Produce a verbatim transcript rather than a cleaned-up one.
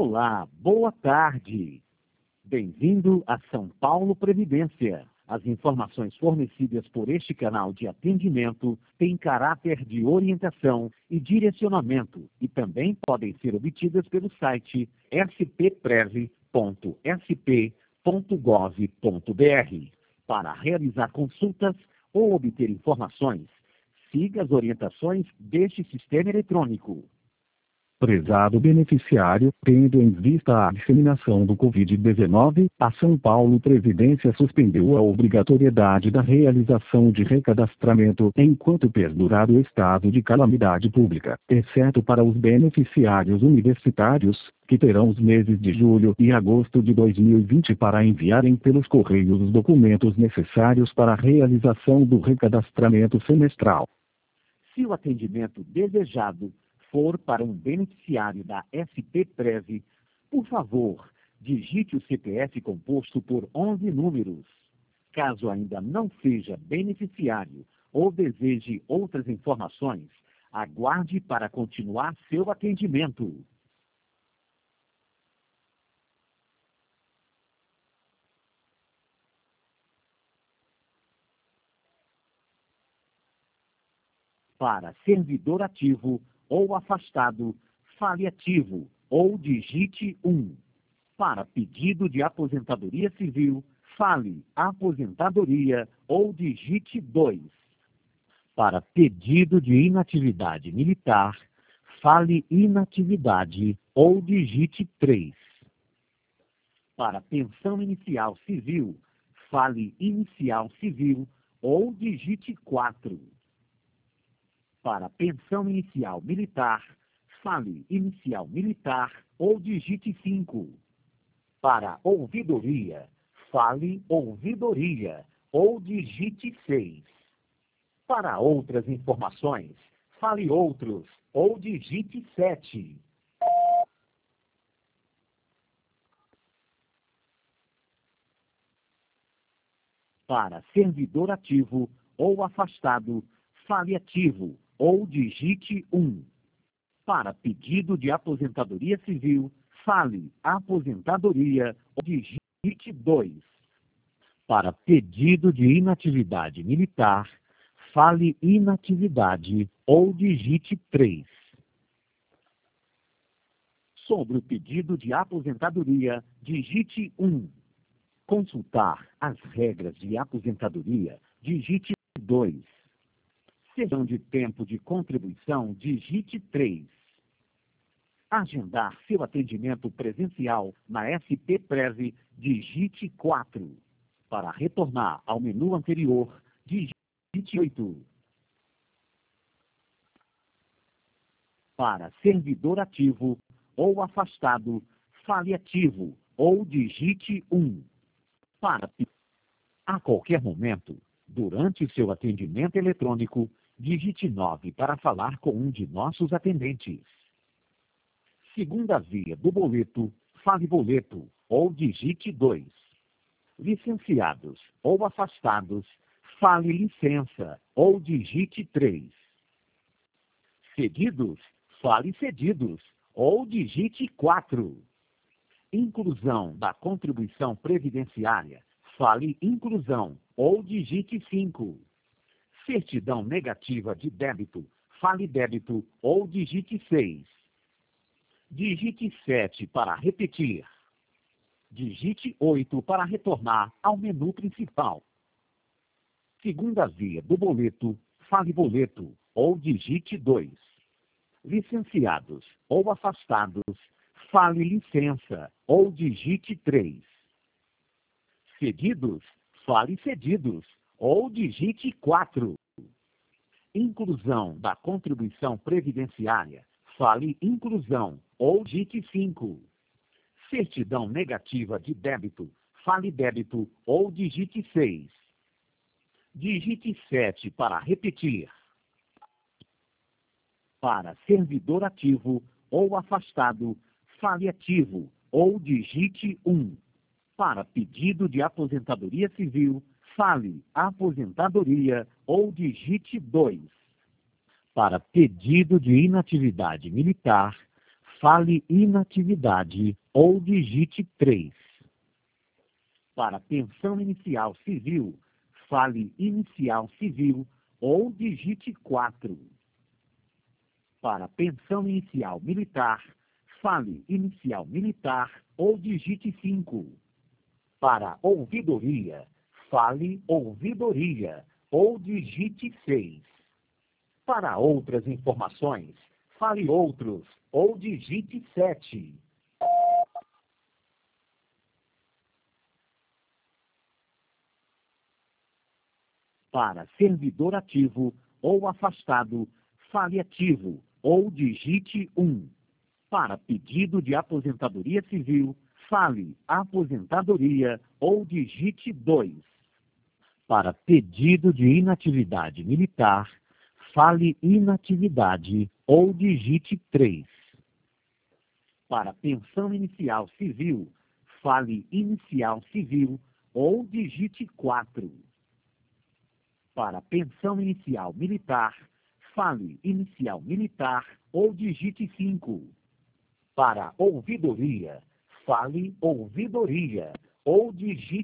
Olá, boa tarde. Bem-vindo a São Paulo Previdência. As informações fornecidas por este canal de atendimento têm caráter de orientação e direcionamento e também podem ser obtidas pelo site s p prev ponto s p ponto gov ponto b r. Para realizar consultas ou obter informações, siga as orientações deste sistema eletrônico. Prezado beneficiário, tendo em vista a disseminação do covid dezenove, a São Paulo Previdência suspendeu a obrigatoriedade da realização de recadastramento enquanto perdurar o estado de calamidade pública, exceto para os beneficiários universitários, que terão os meses de julho e agosto de dois mil e vinte para enviarem pelos correios os documentos necessários para a realização do recadastramento semestral. Se o atendimento desejado for para um beneficiário da S P Prev, por favor, digite o C P F composto por onze números. Caso ainda não seja beneficiário ou deseje outras informações, aguarde para continuar seu atendimento. Para servidor ativo ou afastado, fale ativo ou digite um. Para pedido de aposentadoria civil, fale aposentadoria ou digite dois. Para pedido de inatividade militar, fale inatividade ou digite três. Para pensão inicial civil, fale inicial civil ou digite quatro. Para pensão inicial militar, fale inicial militar ou digite cinco. Para ouvidoria, fale ouvidoria ou digite seis. Para outras informações, fale outros ou digite sete. Para servidor ativo ou afastado, fale ativo ou digite um. Para pedido de aposentadoria civil, fale aposentadoria ou digite dois. Para pedido de inatividade militar, fale inatividade ou digite três. Sobre o pedido de aposentadoria, digite um. Consultar as regras de aposentadoria, digite dois. Sessão de tempo de contribuição, digite três. Agendar seu atendimento presencial na S P Prev, digite quatro. Para retornar ao menu anterior, digite oito. Para servidor ativo ou afastado, fale ativo ou digite um. Para a qualquer momento, durante o seu atendimento eletrônico, digite nove para falar com um de nossos atendentes. Segunda via do boleto, fale boleto ou digite dois. Licenciados ou afastados, fale licença ou digite três. Cedidos, fale cedidos ou digite quatro. Inclusão da contribuição previdenciária, fale inclusão ou digite cinco. Certidão negativa de débito, fale débito ou digite seis. Digite sete para repetir. Digite oito para retornar ao menu principal. Segunda via do boleto, fale boleto ou digite dois. Licenciados ou afastados, fale licença ou digite três. Cedidos, fale cedidos ou digite quatro. Inclusão da contribuição previdenciária, fale inclusão ou digite cinco. Certidão negativa de débito, fale débito ou digite seis. Digite sete para repetir. Para servidor ativo ou afastado, fale ativo ou digite um. Para pedido de aposentadoria civil, fale aposentadoria ou digite dois. Para pedido de inatividade militar, fale inatividade ou digite três. Para pensão inicial civil, fale inicial civil ou digite quatro. Para pensão inicial militar, fale inicial militar ou digite cinco. Para ouvidoria, fale ouvidoria ou digite seis. Para outras informações, fale outros ou digite sete. Para servidor ativo ou afastado, fale ativo ou digite um. Para pedido de aposentadoria civil, fale aposentadoria ou digite dois. Para pedido de inatividade militar, fale inatividade ou digite três. Para pensão inicial civil, fale inicial civil ou digite quatro. Para pensão inicial militar, fale inicial militar ou digite cinco. Para ouvidoria, fale ouvidoria ou digite